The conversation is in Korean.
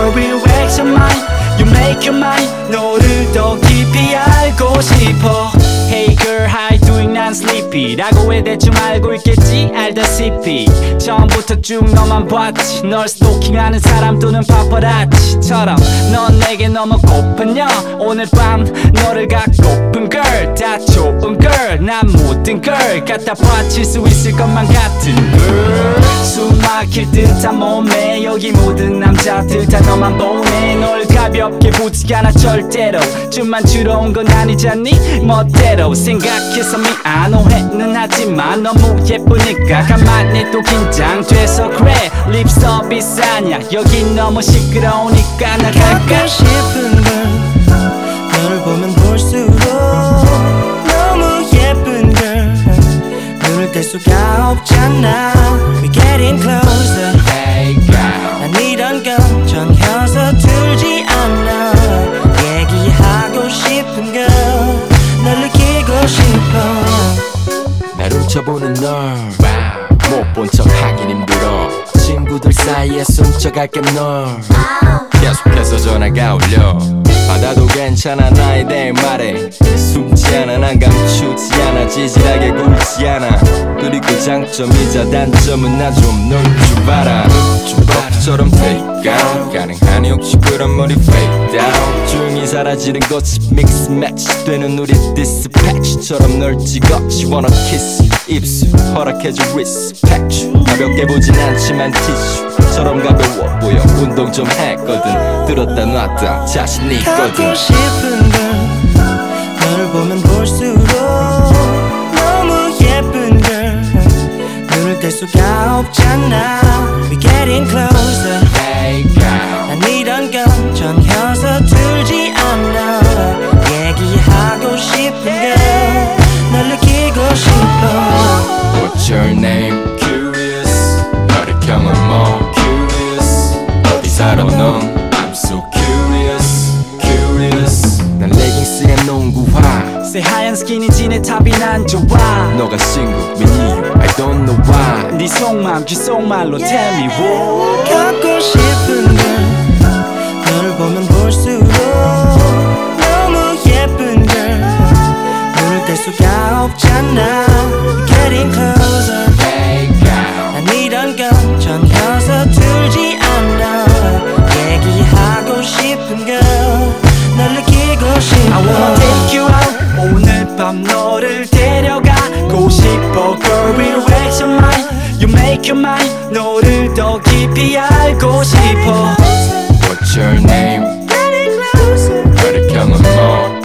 girl relax your mind You make your mind 너를 더 깊이 알고 싶어 Hey girl how you doing 난 sleepy 라고 왜 대충 알고 있겠지 알다시피 처음부터 쭉 너만 봤지 널 스토킹하는 사람 또는 파파라치처럼 넌 내게 너무 고픈요 오늘 밤 너를 갖고픈 girl 다 좋은 girl 난 모든 걸 갖다 바칠 수 있을 것만 같은 girl 숨 막힐 듯한 몸에 여기 모든 남자들 다 너만 보네 널 가볍게 보지 않아 절대로 춤만 추러 온 건 아니잖니 멋대로 생각해서 미안 오해는 하지만 너무 예쁘니까 가만히 또 긴장돼서 그래 립 서비스 아냐 여긴 너무 시끄러우니까 나갈까 갖고 싶은 걸 너를 보면 볼수록 너무 예쁜 걸 눈을 뗄 수가 없잖아 We're getting closer Hey girl 난 이런 감정 서툴지 않아 얘기하고 싶은 걸 널 느끼고 싶어 날 훔쳐보는 널 못 본 척 하긴 힘들어 친구들 사이에 숨쳐갈게 널 계속해서 전화가 울려 받아도 괜찮아 나에 대해 말해 숨지 않아 난 감추지 않아 지질하게 굴지 않아 그리고 장점이자 단점은 나 좀 놀 줄 알아 주법처럼 fake out 가능하니 혹시 그런 머리 fade out 조용히 사라지는 것이 mix match 되는 우리 dispatch처럼 널 찍어 She wanna kiss 입술 허락해줘 respect 가볍게 보진 않지만 티슈처럼 가벼워 보여 운동 좀 했거든 들었다 놨다 자신 있거든 갖고 싶은 걸 너를 보면 볼수록 너무 예쁜 걸 눈을 뗄 수가 없잖아 We're getting closer Hey girl 난 이런 감정 서툴지 않아 얘기하고 싶은 걸 널 느끼고 싶어 What's your name? Curious 너를 경험해 Curious 어디 살아 넌? I'm so curious Curious 난 레깅스에 농구화 새하얀 스키니진의 탑이 난 좋아 너가 친구인 이유 I don't know why 네 속마음 귓속말로 tell me what 갖고 싶은 걸 너를 보면 볼수록 너무 예쁜 걸 눈을 뗄 수가 없잖아 Getting closer Hey girl 난 이런 감정 서툴지 않아 얘기하고 싶은 걸 널 느끼고 싶어 I wanna take you out 오늘 밤 너를 데려가고 싶어 Girl relax your mind You make your mind 너를 더 깊이 알고 싶어 What's your name? Getting closer 너를 경험해